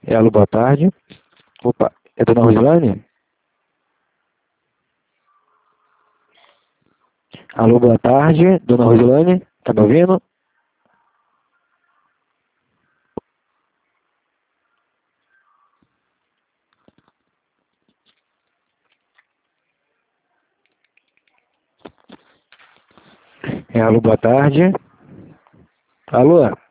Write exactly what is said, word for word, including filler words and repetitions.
É, alô, boa tarde. Opa, é Dona Rosilane? Alô, boa tarde, Dona Rosilane? Tá me ouvindo? É, alô, boa tarde. Alô?